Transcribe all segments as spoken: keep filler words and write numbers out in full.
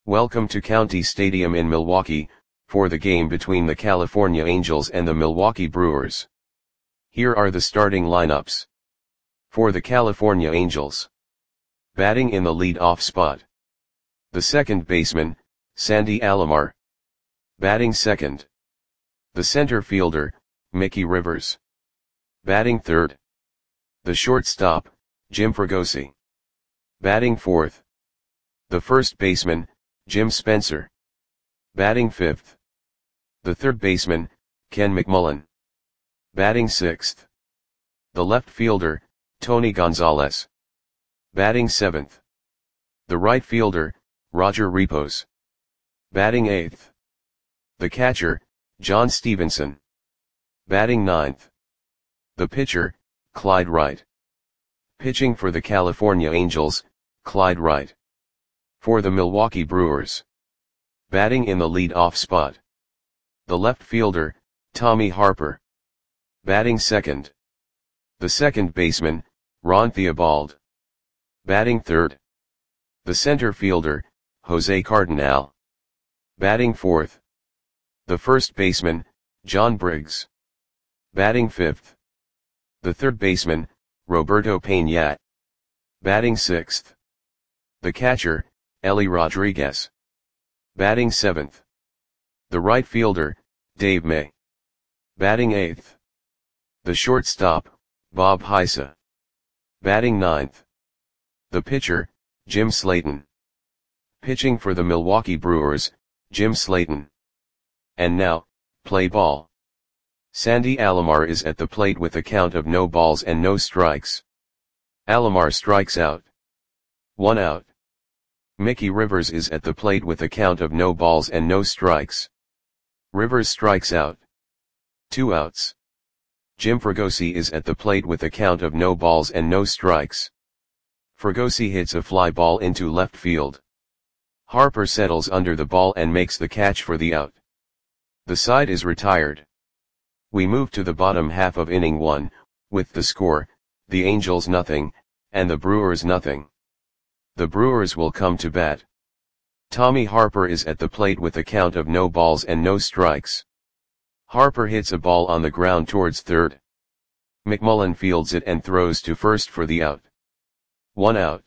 Welcome to County Stadium in Milwaukee, for the game between the California Angels and the Milwaukee Brewers. Here are the starting lineups. For the California Angels. Batting in the lead-off spot. The second baseman, Sandy Alomar. Batting second. The center fielder, Mickey Rivers. Batting third. The shortstop, Jim Fregosi. Batting fourth. The first baseman, Jim Spencer. Batting fifth. The third baseman, Ken McMullen. Batting sixth. The left fielder, Tony Gonzalez. Batting seventh. The right fielder, Roger Repos. Batting eighth. The catcher, John Stevenson. Batting ninth. The pitcher, Clyde Wright. Pitching for the California Angels, Clyde Wright. For the Milwaukee Brewers. Batting in the lead-off spot. The left fielder, Tommy Harper. Batting second. The second baseman, Ron Theobald. Batting third. The center fielder, Jose Cardinal. Batting fourth. The first baseman, John Briggs. Batting fifth. The third baseman, Roberto Peña. Batting sixth. The catcher, Ellie Rodriguez. Batting seventh. The right fielder, Dave May. Batting eighth. The shortstop, Bob Heisa. Batting ninth. The pitcher, Jim Slayton. Pitching for the Milwaukee Brewers, Jim Slayton. And now, play ball. Sandy Alomar is at the plate with a count of no balls and no strikes. Alomar strikes out. One out. Mickey Rivers is at the plate with a count of no balls and no strikes. Rivers strikes out. Two outs. Jim Fregosi is at the plate with a count of no balls and no strikes. Fregosi hits a fly ball into left field. Harper settles under the ball and makes the catch for the out. The side is retired. We move to the bottom half of inning one, with the score, the Angels nothing, and the Brewers nothing. The Brewers will come to bat. Tommy Harper is at the plate with a count of no balls and no strikes. Harper hits a ball on the ground towards third. McMullen fields it and throws to first for the out. One out.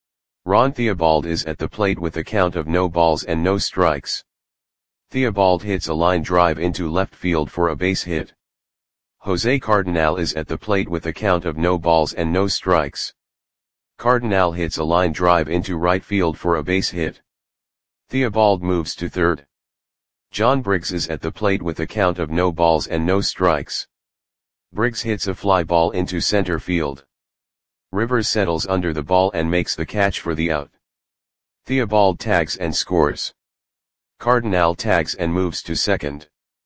Ron Theobald is at the plate with a count of no balls and no strikes. Theobald hits a line drive into left field for a base hit. Jose Cardinal is at the plate with a count of no balls and no strikes. Cardinal hits a line drive into right field for a base hit. Theobald moves to third. John Briggs is at the plate with a count of no balls and no strikes. Briggs hits a fly ball into center field. Rivers settles under the ball and makes the catch for the out. Theobald tags and scores. Cardinal tags and moves to second.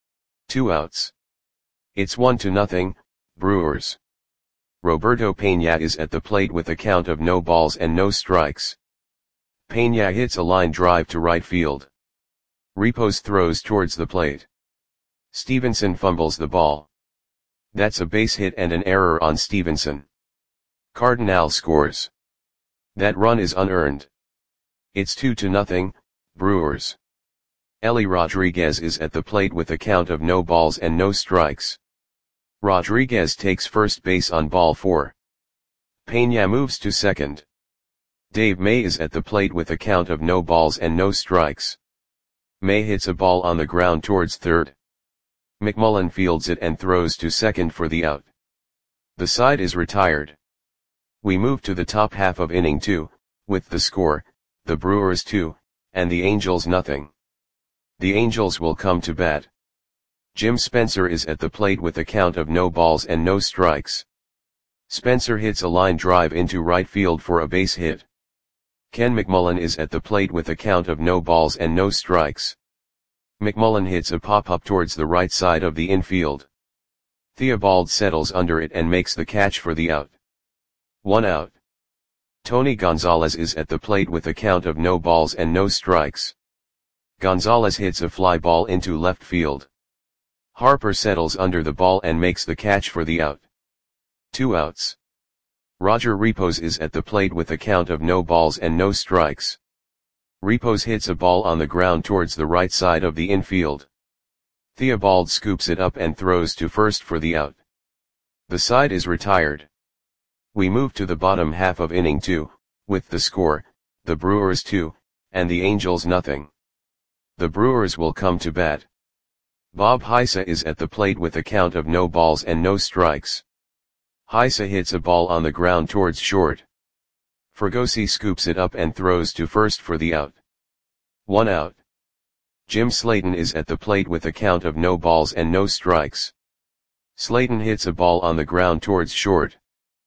Two outs. It's one to nothing, Brewers. Roberto Peña is at the plate with a count of no balls and no strikes. Peña hits a line drive to right field. Repos throws towards the plate. Stevenson fumbles the ball. That's a base hit and an error on Stevenson. Cardinal scores. That run is unearned. It's two to nothing, Brewers. Ellie Rodriguez is at the plate with a count of no balls and no strikes. Rodriguez takes first base on ball four. Peña moves to second. Dave May is at the plate with a count of no balls and no strikes. May hits a ball on the ground towards third. McMullen fields it and throws to second for the out. The side is retired. We move to the top half of inning two, with the score, the Brewers two, and the Angels nothing. The Angels will come to bat. Jim Spencer is at the plate with a count of no balls and no strikes. Spencer hits a line drive into right field for a base hit. Ken McMullen is at the plate with a count of no balls and no strikes. McMullen hits a pop-up towards the right side of the infield. Theobald settles under it and makes the catch for the out. One out. Tony Gonzalez is at the plate with a count of no balls and no strikes. Gonzalez hits a fly ball into left field. Harper settles under the ball and makes the catch for the out. Two outs. Roger Repos is at the plate with a count of no balls and no strikes. Repos hits a ball on the ground towards the right side of the infield. Theobald scoops it up and throws to first for the out. The side is retired. We move to the bottom half of inning two, with the score, the Brewers two, and the Angels nothing. The Brewers will come to bat. Bob Heisa is at the plate with a count of no balls and no strikes. Heisa hits a ball on the ground towards short. Fregosi scoops it up and throws to first for the out. One out. Jim Slayton is at the plate with a count of no balls and no strikes. Slayton hits a ball on the ground towards short.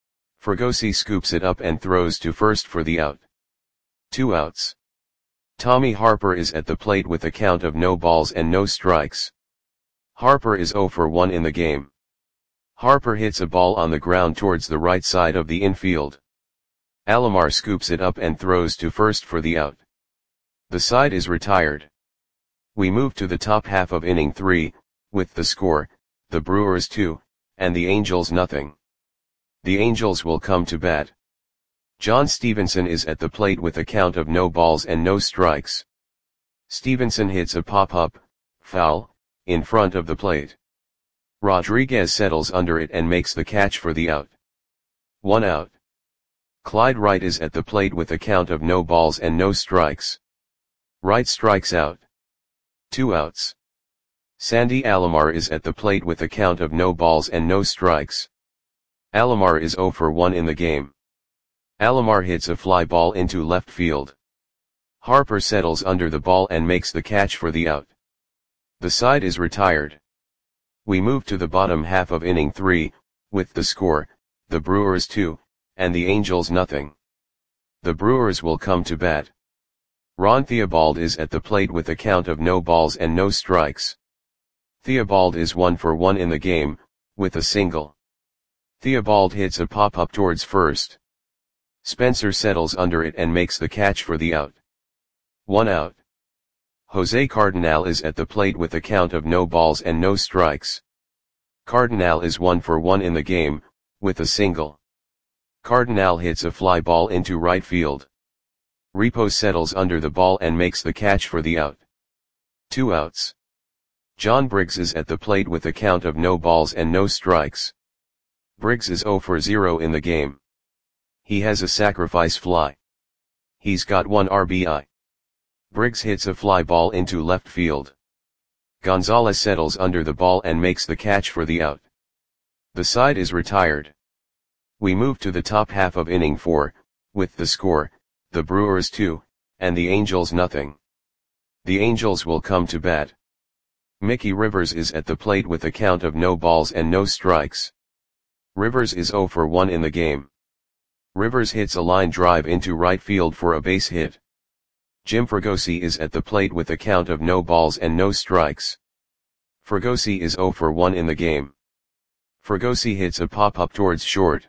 Fregosi scoops it up and throws to first for the out. Two outs. Tommy Harper is at the plate with a count of no balls and no strikes. Harper is oh for one in the game. Harper hits a ball on the ground towards the right side of the infield. Alomar scoops it up and throws to first for the out. The side is retired. We move to the top half of inning three, with the score, the Brewers two, and the Angels nothing. The Angels will come to bat. John Stevenson is at the plate with a count of no balls and no strikes. Stevenson hits a pop-up, foul, in front of the plate. Rodriguez settles under it and makes the catch for the out. One out. Clyde Wright is at the plate with a count of no balls and no strikes. Wright strikes out. Two outs. Sandy Alomar is at the plate with a count of no balls and no strikes. Alomar is oh for one in the game. Alomar hits a fly ball into left field. Harper settles under the ball and makes the catch for the out. The side is retired. We move to the bottom half of inning three, with the score, the Brewers two, and the Angels nothing. The Brewers will come to bat. Ron Theobald is at the plate with a count of no balls and no strikes. Theobald is one for one in the game, with a single. Theobald hits a pop-up towards first. Spencer settles under it and makes the catch for the out. One out. Jose Cardinal is at the plate with a count of no balls and no strikes. Cardinal is one for one in the game, with a single. Cardinal hits a fly ball into right field. Repos settles under the ball and makes the catch for the out. Two outs. John Briggs is at the plate with a count of no balls and no strikes. Briggs is oh for zero in the game. He has a sacrifice fly. He's got one R B I. Briggs hits a fly ball into left field. Gonzalez settles under the ball and makes the catch for the out. The side is retired. We move to the top half of inning four, with the score, the Brewers two, and the Angels nothing. The Angels will come to bat. Mickey Rivers is at the plate with a count of no balls and no strikes. Rivers is oh for one in the game. Rivers hits a line drive into right field for a base hit. Jim Fregosi is at the plate with a count of no balls and no strikes. Fregosi is oh for one in the game. Fregosi hits a pop-up towards short.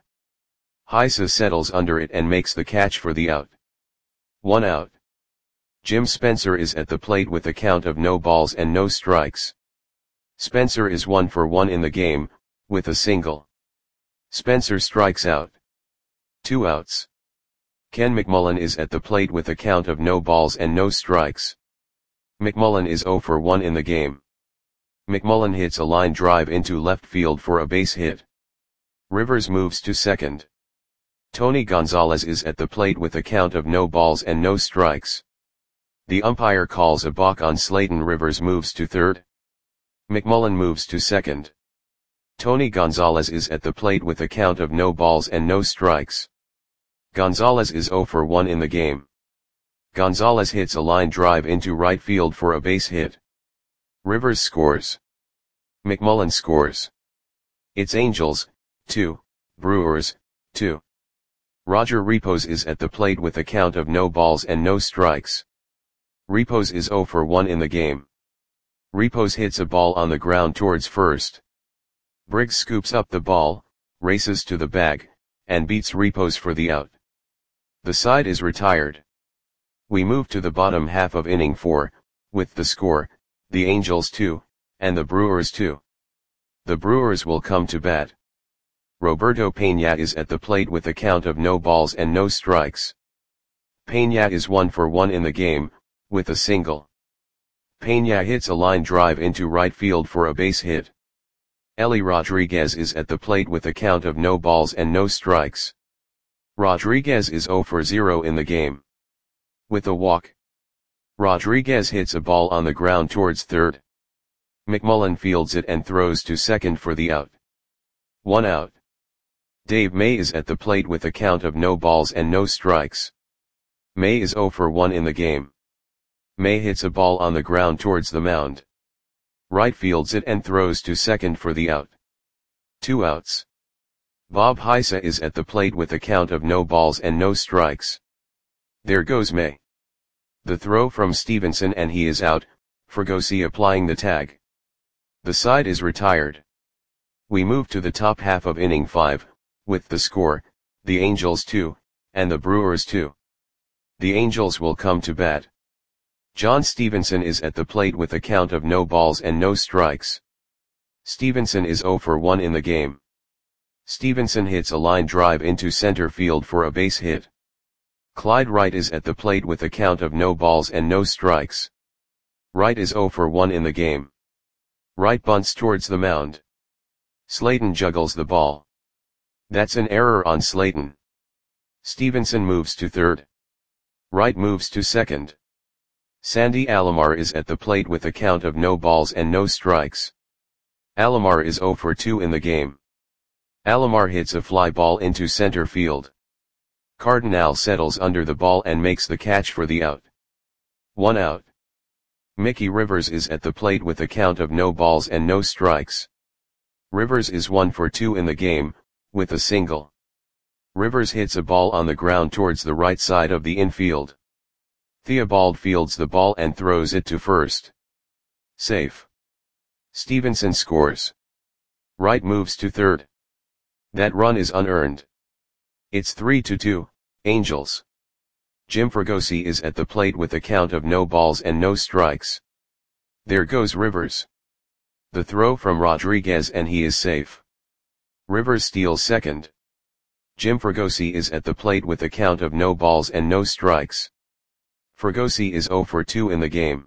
Heisa settles under it and makes the catch for the out. One out. Jim Spencer is at the plate with a count of no balls and no strikes. Spencer is one for one in the game, with a single. Spencer strikes out. Two outs. Ken McMullen is at the plate with a count of no balls and no strikes. McMullen is oh for one in the game. McMullen hits a line drive into left field for a base hit. Rivers moves to second. Tony Gonzalez is at the plate with a count of no balls and no strikes. The umpire calls a balk on Slayton. Rivers moves to third. McMullen moves to second. Tony Gonzalez is at the plate with a count of no balls and no strikes. Gonzalez is oh for one in the game. Gonzalez hits a line drive into right field for a base hit. Rivers scores. McMullen scores. It's Angels, two, Brewers, two. Roger Repos is at the plate with a count of no balls and no strikes. Repos is oh for one in the game. Repos hits a ball on the ground towards first. Briggs scoops up the ball, races to the bag, and beats Repos for the out. The side is retired. We move to the bottom half of inning four, with the score, the Angels two, and the Brewers two. The Brewers will come to bat. Roberto Peña is at the plate with a count of no balls and no strikes. Peña is one for one in the game, with a single. Peña hits a line drive into right field for a base hit. Ellie Rodriguez is at the plate with a count of no balls and no strikes. Rodriguez is zero for zero in the game. With a walk, Rodriguez hits a ball on the ground towards third. McMullen fields it and throws to second for the out. One out. Dave May is at the plate with a count of no balls and no strikes. May is zero for one in the game. May hits a ball on the ground towards the mound. Right fields it and throws to second for the out. Two outs. Bob Heisa is at the plate with a count of no balls and no strikes. There goes May. The throw from Stevenson and he is out, Fregosi applying the tag. The side is retired. We move to the top half of inning five, with the score, the Angels two, and the Brewers two. The Angels will come to bat. John Stevenson is at the plate with a count of no balls and no strikes. Stevenson is zero for one in the game. Stevenson hits a line drive into center field for a base hit. Clyde Wright is at the plate with a count of no balls and no strikes. Wright is zero for one in the game. Wright bunts towards the mound. Slayton juggles the ball. That's an error on Slayton. Stevenson moves to third. Wright moves to second. Sandy Alomar is at the plate with a count of no balls and no strikes. Alomar is zero for two in the game. Alomar hits a fly ball into center field. Cardinal settles under the ball and makes the catch for the out. One out. Mickey Rivers is at the plate with a count of no balls and no strikes. Rivers is one for two in the game, with a single. Rivers hits a ball on the ground towards the right side of the infield. Theobald fields the ball and throws it to first. Safe. Stevenson scores. Wright moves to third. That run is unearned. It's three to two, Angels. Jim Fregosi is at the plate with a count of no balls and no strikes. There goes Rivers. The throw from Rodriguez and he is safe. Rivers steals second. Jim Fregosi is at the plate with a count of no balls and no strikes. Fregosi is zero for two in the game.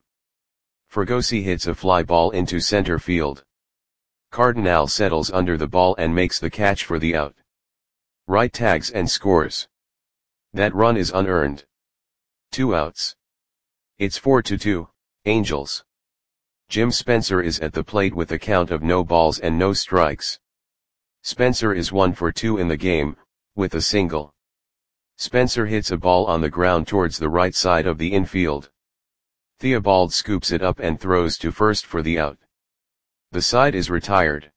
Fregosi hits a fly ball into center field. Cardinal settles under the ball and makes the catch for the out. Wright tags and scores. That run is unearned. Two outs. It's four to two, Angels. Jim Spencer is at the plate with a count of no balls and no strikes. Spencer is one for two in the game, with a single. Spencer hits a ball on the ground towards the right side of the infield. Theobald scoops it up and throws to first for the out. The side is retired.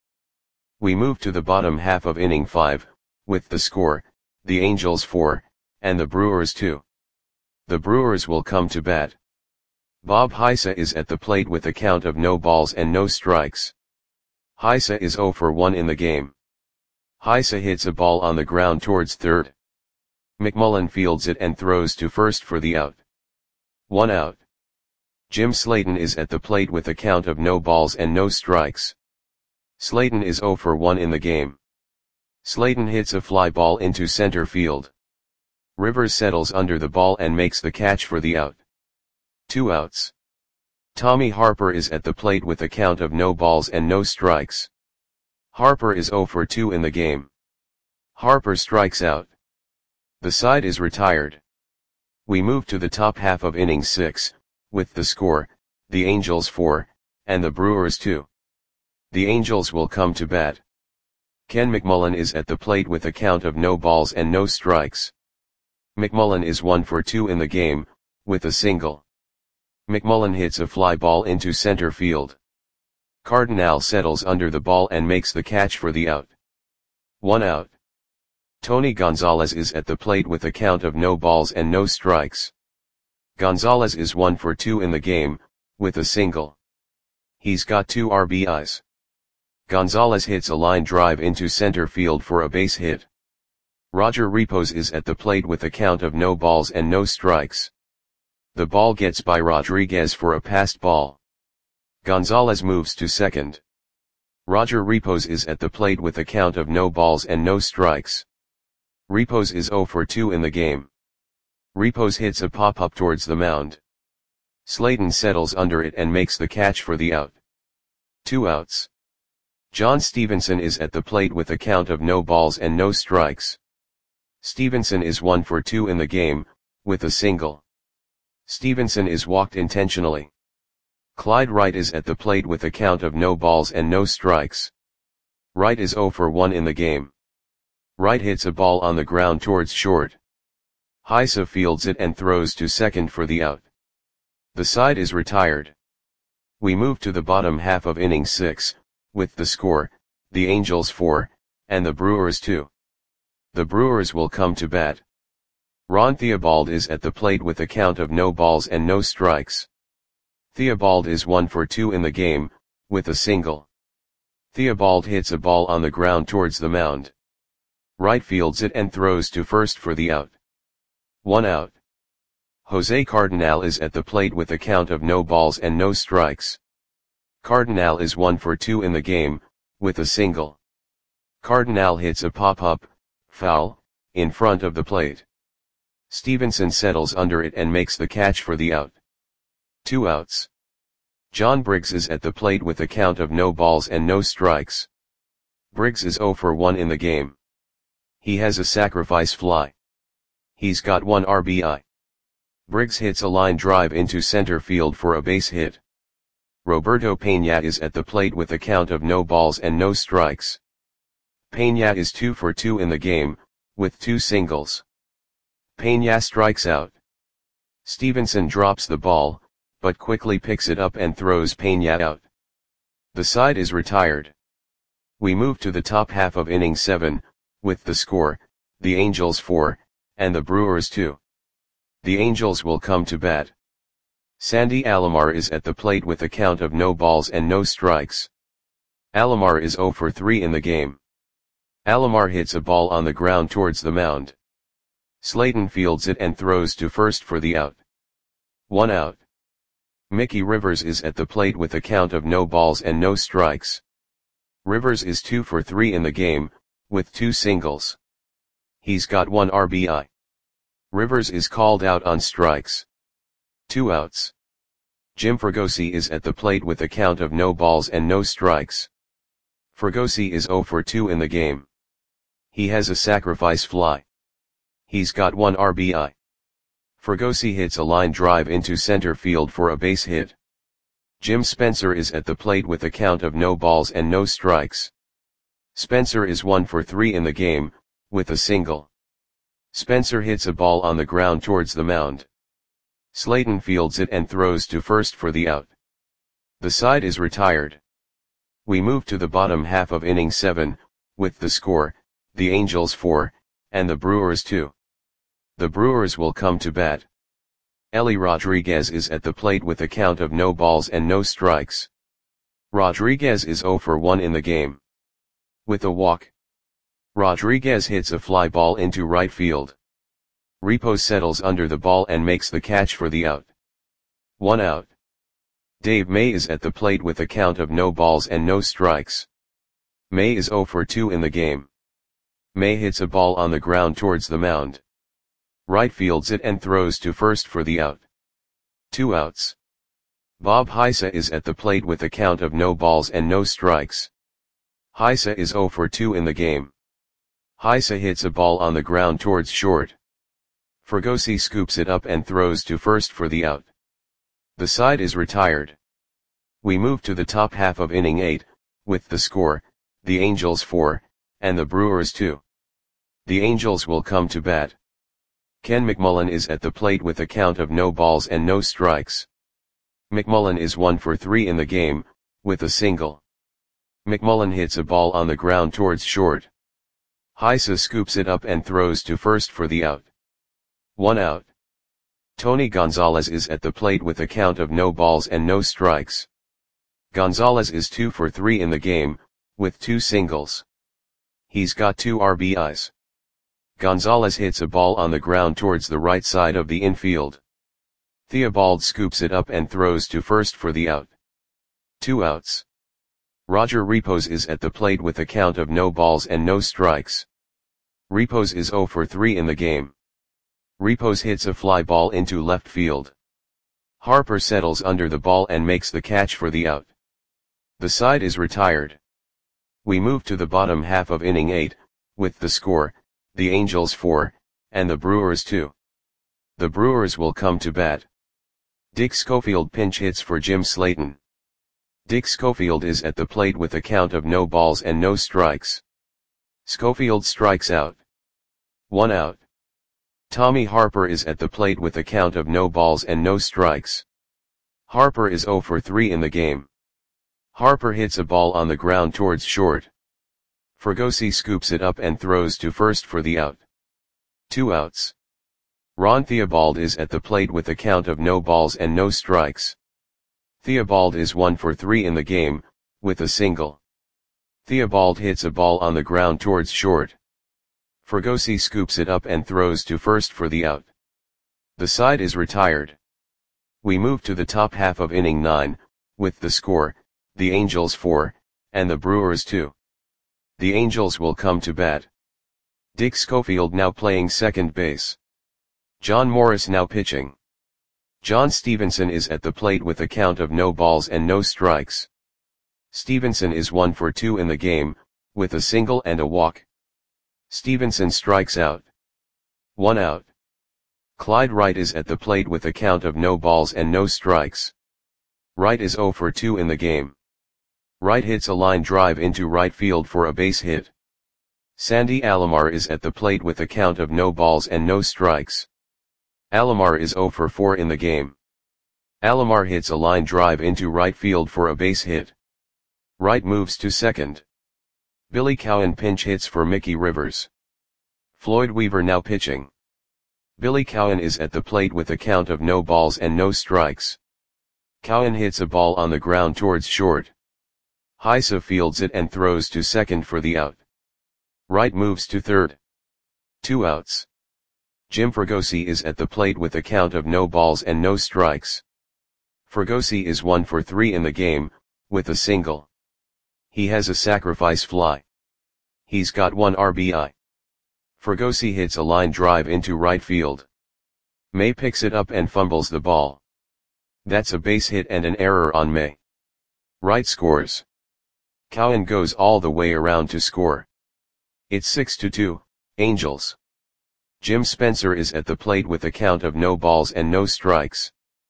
We move to the bottom half of inning five, with the score, the Angels four, and the Brewers two. The Brewers will come to bat. Bob Heisa is at the plate with a count of no balls and no strikes. Heisa is zero for one in the game. Heisa hits a ball on the ground towards third. McMullen fields it and throws to first for the out. One out. Jim Slayton is at the plate with a count of no balls and no strikes. Slayton is zero for one in the game. Slayton hits a fly ball into center field. Rivers settles under the ball and makes the catch for the out. Two outs. Tommy Harper is at the plate with a count of no balls and no strikes. Harper is zero for two in the game. Harper strikes out. The side is retired. We move to the top half of inning six, with the score, the Angels four, and the Brewers two. The Angels will come to bat. Ken McMullen is at the plate with a count of no balls and no strikes. McMullen is one for two in the game, with a single. McMullen hits a fly ball into center field. Cardinal settles under the ball and makes the catch for the out. One out. Tony Gonzalez is at the plate with a count of no balls and no strikes. Gonzalez is one for two in the game, with a single. He's got two R B Is. Gonzalez hits a line drive into center field for a base hit. Roger Repos is at the plate with a count of no balls and no strikes. The ball gets by Rodriguez for a passed ball. Gonzalez moves to second. Roger Repos is at the plate with a count of no balls and no strikes. Repos is zero for two in the game. Repos hits a pop-up towards the mound. Slayton settles under it and makes the catch for the out. Two outs. John Stevenson is at the plate with a count of no balls and no strikes. Stevenson is one for two in the game, with a single. Stevenson is walked intentionally. Clyde Wright is at the plate with a count of no balls and no strikes. Wright is zero for one in the game. Wright hits a ball on the ground towards short. Heise fields it and throws to second for the out. The side is retired. We move to the bottom half of inning six, with the score, the Angels four, and the Brewers two. The Brewers will come to bat. Ron Theobald is at the plate with a count of no balls and no strikes. Theobald is one for two in the game, with a single. Theobald hits a ball on the ground towards the mound. Wright fields it and throws to first for the out. One out. Jose Cardinal is at the plate with a count of no balls and no strikes. Cardinal is one for two in the game, with a single. Cardinal hits a pop-up, foul, in front of the plate. Stevenson settles under it and makes the catch for the out. Two outs. John Briggs is at the plate with a count of no balls and no strikes. Briggs is zero for one in the game. He has a sacrifice fly. He's got one R B I. Briggs hits a line drive into center field for a base hit. Roberto Peña is at the plate with a count of no balls and no strikes. Peña is two for two in the game, with two singles. Peña strikes out. Stevenson drops the ball, but quickly picks it up and throws Peña out. The side is retired. We move to the top half of inning seven, with the score, the Angels four, and the Brewers two. The Angels will come to bat. Sandy Alomar is at the plate with a count of no balls and no strikes. Alomar is zero for three in the game. Alomar hits a ball on the ground towards the mound. Slayton fields it and throws to first for the out. One out. Mickey Rivers is at the plate with a count of no balls and no strikes. Rivers is two for three in the game, with two singles. He's got one R B I. Rivers is called out on strikes. Two outs. Jim Fregosi is at the plate with a count of no balls and no strikes. Fregosi is zero for two in the game. He has a sacrifice fly. He's got one R B I. Fregosi hits a line drive into center field for a base hit. Jim Spencer is at the plate with a count of no balls and no strikes. Spencer is one for three in the game, with a single. Spencer hits a ball on the ground towards the mound. Slayton fields it and throws to first for the out. The side is retired. We move to the bottom half of inning seven, with the score, the Angels four, and the Brewers two. The Brewers will come to bat. Ellie Rodriguez is at the plate with a count of no balls and no strikes. Rodriguez is zero for one in the game. With a walk. Rodriguez hits a fly ball into right field. Repo settles under the ball and makes the catch for the out. One out. Dave May is at the plate with a count of no balls and no strikes. May is zero for two in the game. May hits a ball on the ground towards the mound. Right fields it and throws to first for the out. Two outs. Bob Heise is at the plate with a count of no balls and no strikes. Heise is zero for two in the game. Heise hits a ball on the ground towards short. Fregosi scoops it up and throws to first for the out. The side is retired. We move to the top half of inning eight, with the score, the Angels four, and the Brewers two. The Angels will come to bat. Ken McMullen is at the plate with a count of no balls and no strikes. McMullen is one for three in the game, with a single. McMullen hits a ball on the ground towards short. Heise scoops it up and throws to first for the out. One out. Tony Gonzalez is at the plate with a count of no balls and no strikes. Gonzalez is two for three in the game, with two singles. He's got two R B Is. Gonzalez hits a ball on the ground towards the right side of the infield. Theobald scoops it up and throws to first for the out. Two outs. Roger Repos is at the plate with a count of no balls and no strikes. Repos is zero for three in the game. Repos hits a fly ball into left field. Harper settles under the ball and makes the catch for the out. The side is retired. We move to the bottom half of inning eight, with the score, the Angels four, and the Brewers two. The Brewers will come to bat. Dick Schofield pinch hits for Jim Slayton. Dick Schofield is at the plate with a count of no balls and no strikes. Schofield strikes out. One out. Tommy Harper is at the plate with a count of no balls and no strikes. Harper is oh for three in the game. Harper hits a ball on the ground towards short. Fregosi scoops it up and throws to first for the out. Two outs. Ron Theobald is at the plate with a count of no balls and no strikes. Theobald is one for three in the game, with a single. Theobald hits a ball on the ground towards short. Fregosi scoops it up and throws to first for the out. The side is retired. We move to the top half of inning nine, with the score, the Angels four, and the Brewers two. The Angels will come to bat. Dick Schofield now playing second base. John Morris now pitching. John Stevenson is at the plate with a count of no balls and no strikes. Stevenson is one for two in the game, with a single and a walk. Stevenson strikes out. One out. Clyde Wright is at the plate with a count of no balls and no strikes. Wright is oh for two in the game. Wright hits a line drive into right field for a base hit. Sandy Alomar is at the plate with a count of no balls and no strikes. Alomar is oh for four in the game. Alomar hits a line drive into right field for a base hit. Wright moves to second. Billy Cowan pinch hits for Mickey Rivers. Floyd Weaver now pitching. Billy Cowan is at the plate with a count of no balls and no strikes. Cowan hits a ball on the ground towards short. Heisa fields it and throws to second for the out. Wright moves to third. Two outs. Jim Fregosi is at the plate with a count of no balls and no strikes. Fregosi is one for three in the game, with a single. He has a sacrifice fly. He's got one R B I. Fregosi hits a line drive into right field. May picks it up and fumbles the ball. That's a base hit and an error on May. Wright scores. Cowan goes all the way around to score. It's six to two, Angels. Jim Spencer is at the plate with a count of no balls and no strikes.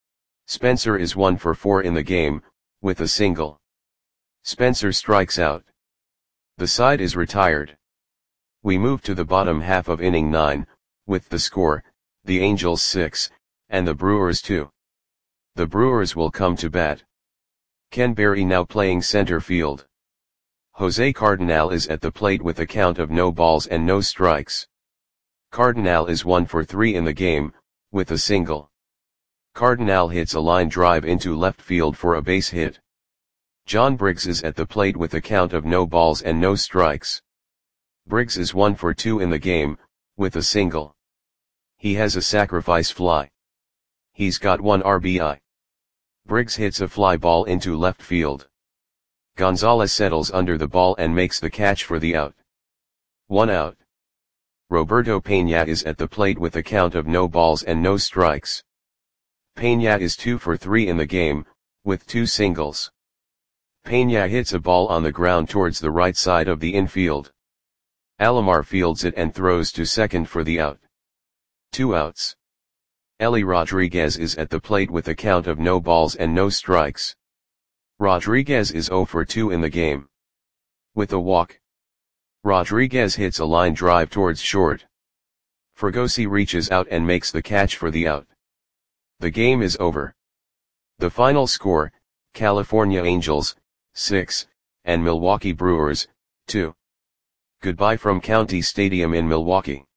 Spencer is one for four in the game, with a single. Spencer strikes out. The side is retired. We move to the bottom half of inning nine, with the score, the Angels six, and the Brewers two. The Brewers will come to bat. Ken Berry now playing center field. Jose Cardinal is at the plate with a count of no balls and no strikes. Cardinal is one for three in the game, with a single. Cardinal hits a line drive into left field for a base hit. John Briggs is at the plate with a count of no balls and no strikes. Briggs is one for two in the game, with a single. He has a sacrifice fly. He's got one R B I. Briggs hits a fly ball into left field. Gonzalez settles under the ball and makes the catch for the out. One out. Roberto Peña is at the plate with a count of no balls and no strikes. Peña is two for three in the game, with two singles. Peña hits a ball on the ground towards the right side of the infield. Alomar fields it and throws to second for the out. Two outs. Ellie Rodriguez is at the plate with a count of no balls and no strikes. Rodriguez is oh for two in the game. With a walk. Rodriguez hits a line drive towards short. Fregosi reaches out and makes the catch for the out. The game is over. The final score, California Angels, six, and Milwaukee Brewers, two. Goodbye from County Stadium in Milwaukee.